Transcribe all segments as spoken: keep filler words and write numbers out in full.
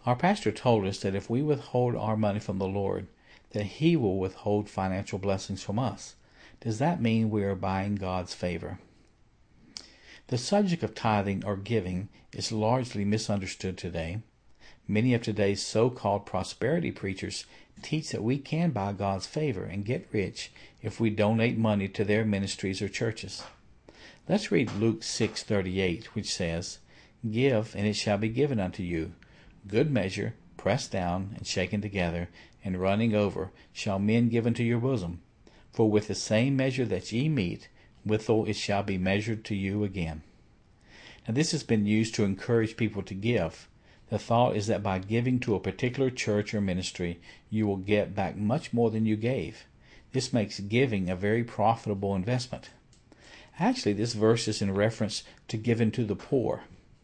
Our pastor told us that if we withhold our money from the Lord, that He will withhold financial blessings from us. Does that mean we are buying God's favor? The subject of tithing or giving is largely misunderstood today. Many of today's so-called prosperity preachers teach that we can buy God's favor and get rich if we donate money to their ministries or churches. Let's read Luke six thirty-eight, which says, "Give, and it shall be given unto you. Good measure, pressed down, and shaken together, and running over, shall men give into your bosom. For with the same measure that ye mete, withal it shall be measured to you again." Now this has been used to encourage people to give. The thought is that by giving to a particular church or ministry, you will get back much more than you gave. This makes giving a very profitable investment. Actually, this verse is in reference to giving to the poor.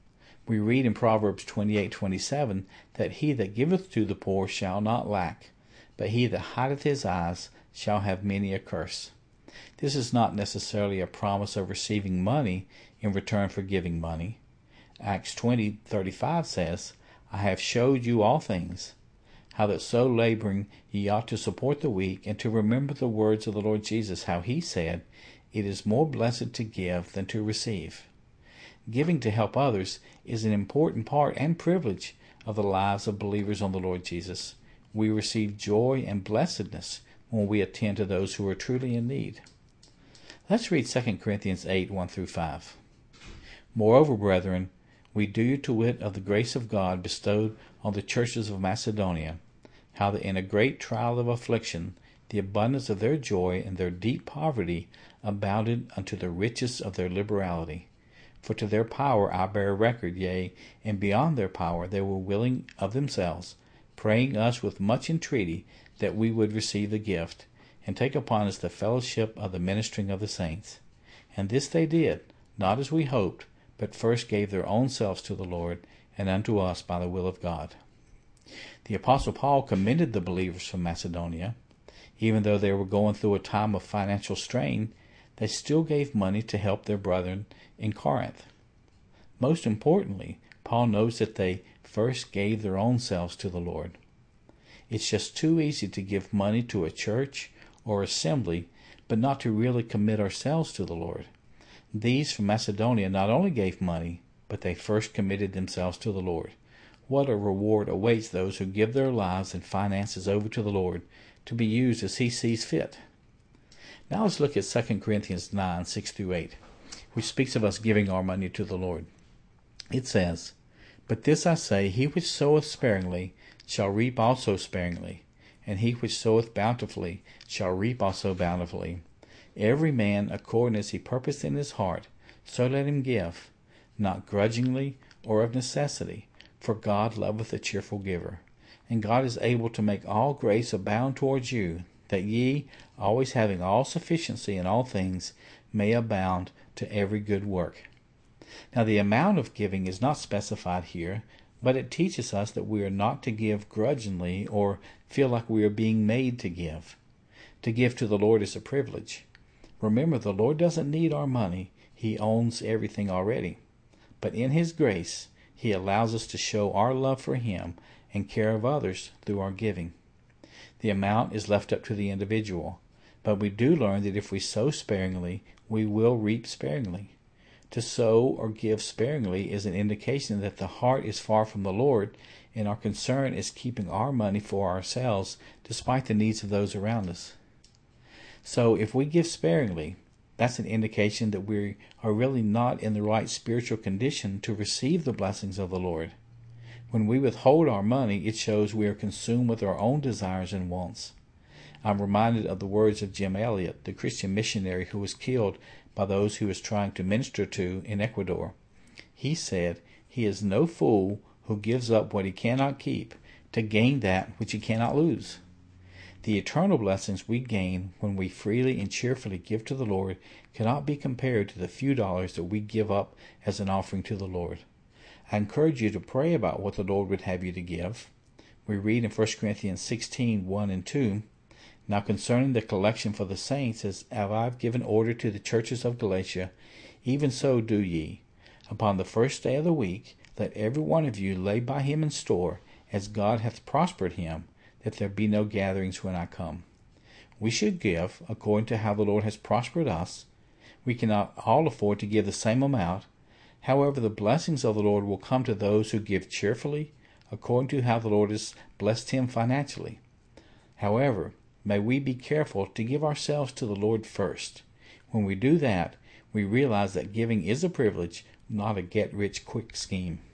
We read in Proverbs twenty-eight twenty-seven that he that giveth to the poor shall not lack, but he that hideth his eyes shall have many a curse. This is not necessarily a promise of receiving money in return for giving money. Acts twenty thirty-five says, "I have showed you all things, how that so laboring ye ought to support the weak, and to remember the words of the Lord Jesus, how he said, It is more blessed to give than to receive." Giving to help others is an important part and privilege of the lives of believers on the Lord Jesus. We receive joy and blessedness when we attend to those who are truly in need. Let's read Second Corinthians eight one through five. "Moreover, brethren, we do you to wit of the grace of God bestowed on the churches of Macedonia, how that in a great trial of affliction the abundance of their joy and their deep poverty abounded unto the riches of their liberality. For to their power I bear record, yea, and beyond their power they were willing of themselves, praying us with much entreaty that we would receive the gift, and take upon us the fellowship of the ministering of the saints. And this they did, not as we hoped, but first gave their own selves to the Lord, and unto us by the will of God." The Apostle Paul commended the believers from Macedonia. Even though they were going through a time of financial strain, they still gave money to help their brethren in Corinth. Most importantly, Paul notes that they first gave their own selves to the Lord. It's just too easy to give money to a church or assembly, but not to really commit ourselves to the Lord. These from Macedonia not only gave money, but they first committed themselves to the Lord. What a reward awaits those who give their lives and finances over to the Lord to be used as He sees fit. Now let's look at Second Corinthians nine six through eight, which speaks of us giving our money to the Lord. It says, "But this I say, he which soweth sparingly shall reap also sparingly, and he which soweth bountifully shall reap also bountifully. Every man according as he purposed in his heart, so let him give, not grudgingly or of necessity, for God loveth a cheerful giver. And God is able to make all grace abound towards you, that ye, always having all sufficiency in all things, may abound to every good work." Now the amount of giving is not specified here, but it teaches us that we are not to give grudgingly or feel like we are being made to give. To give to the Lord is a privilege. Remember, the Lord doesn't need our money. He owns everything already. But in His grace, He allows us to show our love for Him and care of others through our giving. The amount is left up to the individual, but we do learn that if we sow sparingly, we will reap sparingly. To sow or give sparingly is an indication that the heart is far from the Lord, and our concern is keeping our money for ourselves despite the needs of those around us. So if we give sparingly, that's an indication that we are really not in the right spiritual condition to receive the blessings of the Lord. When we withhold our money, it shows we are consumed with our own desires and wants. I'm reminded of the words of Jim Elliot, the Christian missionary who was killed by those he was trying to minister to in Ecuador. He said, "He is no fool who gives up what he cannot keep to gain that which he cannot lose." The eternal blessings we gain when we freely and cheerfully give to the Lord cannot be compared to the few dollars that we give up as an offering to the Lord. I encourage you to pray about what the Lord would have you to give. We read in First Corinthians sixteen one and two, "Now concerning the collection for the saints, as I have given order to the churches of Galatia, even so do ye. Upon the first day of the week, let every one of you lay by him in store, as God hath prospered him, that there be no gatherings when I come. We should give according to how the Lord has prospered us. We cannot all afford to give the same amount. However, the blessings of the Lord will come to those who give cheerfully, according to how the Lord has blessed him financially. However, may we be careful to give ourselves to the Lord first. When we do that, we realize that giving is a privilege, not a get-rich-quick scheme.